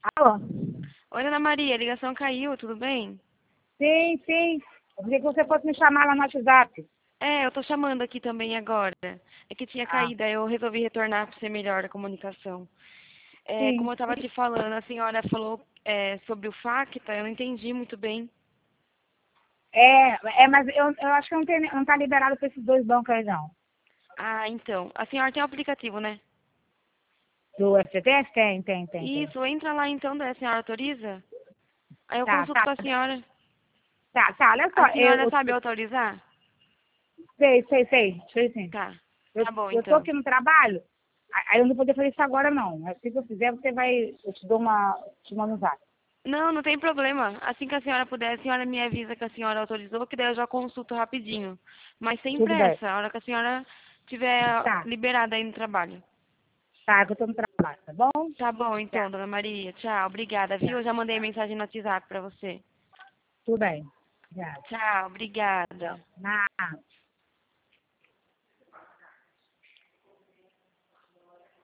Alô? Oi, Ana Maria, a ligação caiu, tudo bem? Sim, sim. Eu queria que você fosse me chamar lá no WhatsApp. É, eu tô chamando aqui também agora. É que tinha Ah, caído, aí eu resolvi retornar para ser melhor a comunicação. É, sim. como eu tava te falando, a senhora falou sobre o FACTA, eu não entendi muito bem. Mas eu acho que não tá liberado para esses dois bancos aí, não. Ah, então, a senhora tem o aplicativo, né? Do FGTS? Tem. Isso, entra lá então, daí a senhora autoriza? Aí eu Tá, consulto tá, com a senhora. tá, olha só, A senhora sabe autorizar? sei, sim. Tá, Eu, tá bom eu tô então. aqui no trabalho, aí eu não vou poder fazer isso agora, não. Assim que eu fizer, eu te mando um zap. Não, não tem problema. Assim que a senhora puder, a senhora me avisa que a senhora autorizou, que daí eu já consulto rapidinho. Mas sem Tudo bem. pressa, a hora que a senhora tiver Tá, liberada aí no trabalho. tá, que eu tô no trabalho, tá bom? Tá bom, então, Tá, dona Maria. Tchau, obrigada, viu? tá, Eu já mandei mensagem no WhatsApp pra você. tudo bem. Já, Tchau, tchau. obrigada. Nada.